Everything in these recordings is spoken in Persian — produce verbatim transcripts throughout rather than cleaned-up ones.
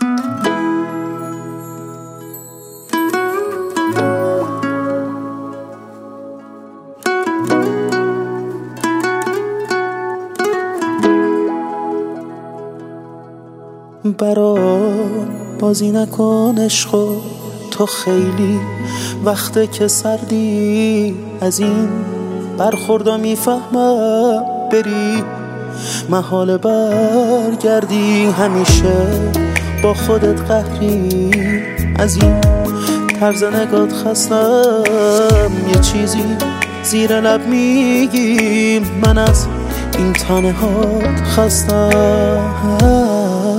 برام بازی نکن عشقو، تو خیلی وقته که سردی، از این برخوردا میفهمم بری محال برگردی، همیشه با خودت قهری، از این طرز نگات خستم، یه چیزی زیر لب میگی، من از این تنهات خستم.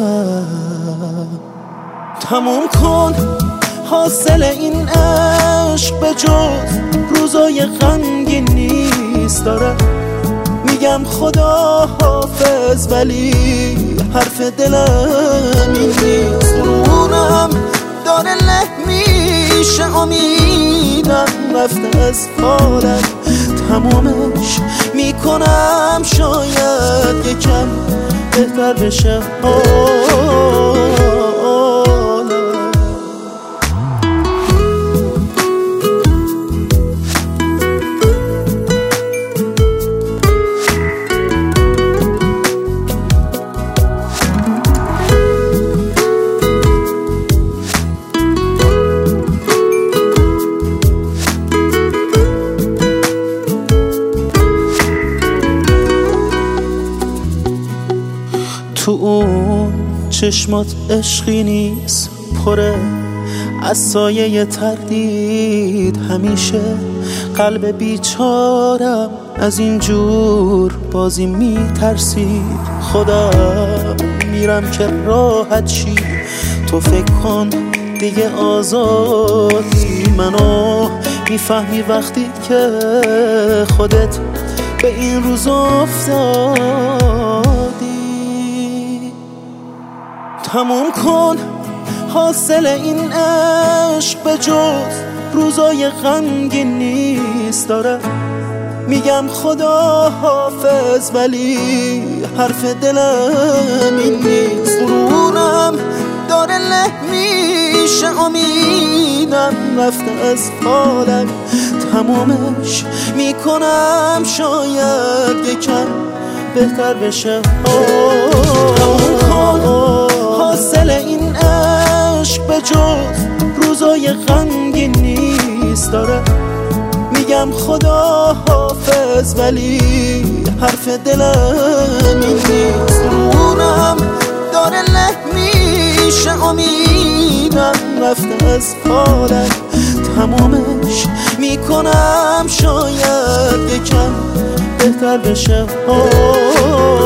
تموم کن حاصل این عشق، به جز روزای غمگین نیست، داره میگم خدا حافظ ولی حرف دلم این نیست، رونم داره له میشه، امیدم رفته از حالم، تمامش میکنم شاید یکم بهتر بشه حالم. تو اون چشمات عشقی نیست، پره از سایه تردید، همیشه قلب بیچارم از اینجور بازی میترسید، خدا میرم که راحت شی، تو فکر کن دیگه آزادی، منو میفهمی وقتی که خودت به این روز افتادی. تموم کن حاصل این عشق، به جز روزای غمگین نیست، داره میگم خدا حافظ ولی حرف دلم این نیست، رونم داره له میشه، امیدم رفته از حالم، تمامش میکنم شاید یکم بهتر بشه. تموم کن حاصل این عشق، به جز روزای غمگین نیست، داره میگم خدا حافظ ولی حرف دلم این نیست، رونم داره له میشه، امیدم رفته از حالم، تمامش میکنم شاید یکم بهتر بشه.